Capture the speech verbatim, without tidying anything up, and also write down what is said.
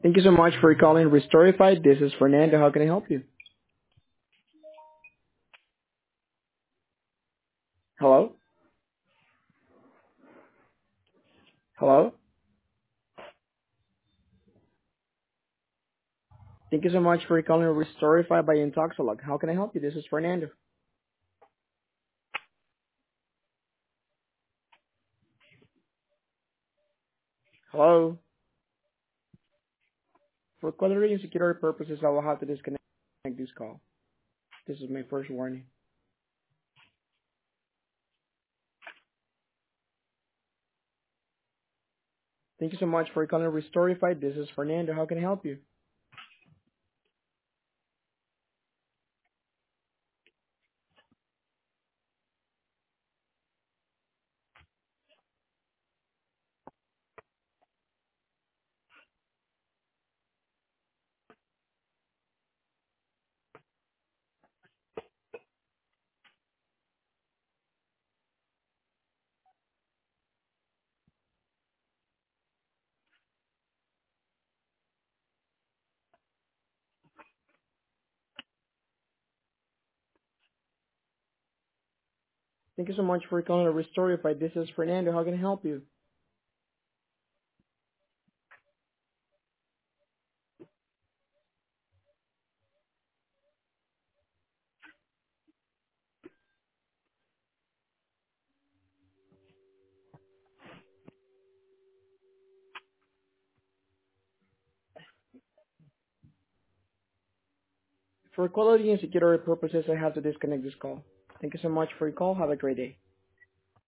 Thank you so much for calling Restorified. This is Fernando. How can I help you? Hello? Hello? Thank you so much for calling Restorified by Intoxilog. How can I help you? This is Fernando. Hello? For quality and security purposes, I will have to disconnect this call. This is my first warning. Thank you so much for calling Restorified. This is Fernando. How can I help you? Thank you so much for calling Restorified. This is Fernando. How can I help you? For quality and security purposes, I have to disconnect this call. Thank you so much for your call. Have a great day.